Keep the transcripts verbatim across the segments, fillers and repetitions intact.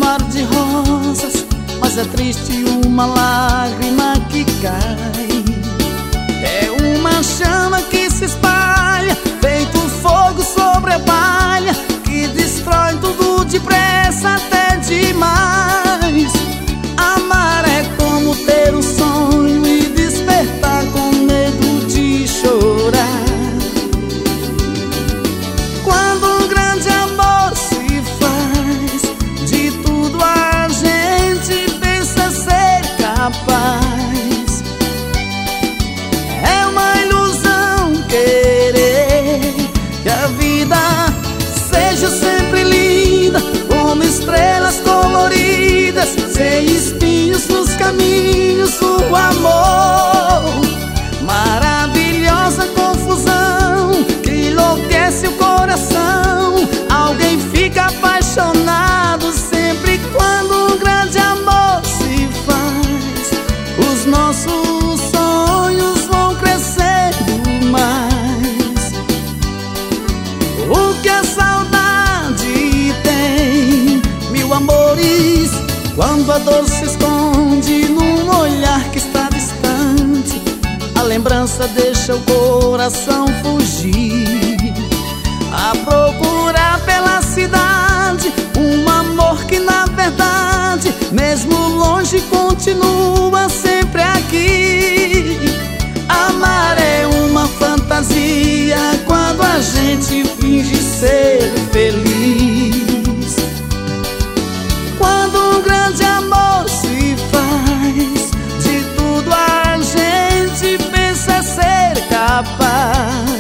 mar de rosas, mas é triste uma lágrima que cai. É uma chama que se espalha, feito fogo sobre a palha, que destrói tudo depressa até demais. Amar é como ter um sonho e despertar com medo de chorar. Quando um grande amor se faz, de tudo a gente pensa ser capaz. É uma ilusão querer que a vida seja sempre linda, como estrelas coloridas, sem espinhos nos caminhos do amor. Maravilhosa confusão que enlouquece o coração. Alguém fica apaixonado sempre quando um grande amor se faz. Os nossos sonhos vão crescendo mais. O que a saudade tem, mil amores, quando a dor se esconde num olhar que está distante. A lembrança deixa o coração fugir, a procurar pela cidade um amor que na verdade, mesmo longe, continua sempre aqui. Amar é uma fantasia quando a gente finge ser feliz. Quando um grande amor se faz, de tudo a gente pensa ser capaz.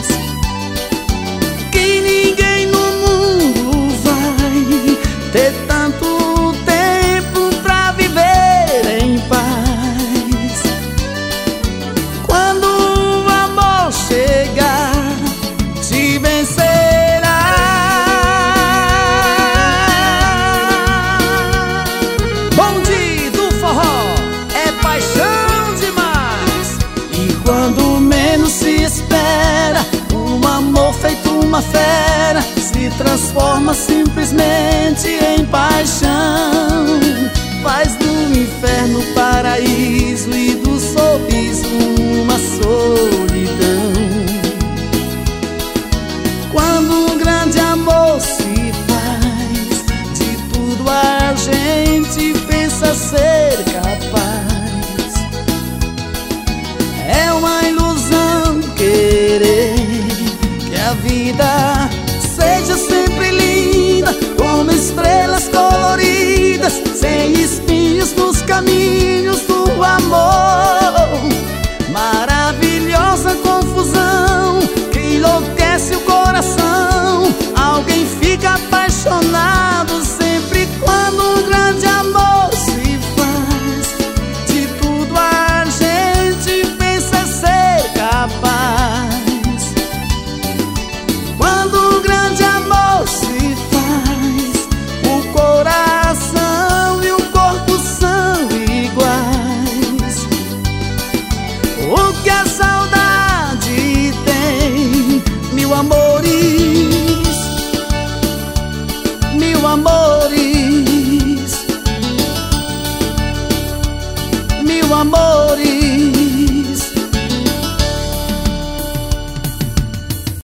Que ninguém no mundo vai ter tanto tempo pra viver em paz. Quando o amor chegar, te vencerá. Bonde do forró é paixão demais. E quando menos se espera, um amor feito uma fera se transforma simplesmente em paixão. Faz do inferno paraíso e do sorriso uma solidão. Quando um grande amor se faz, de tudo a gente pensa ser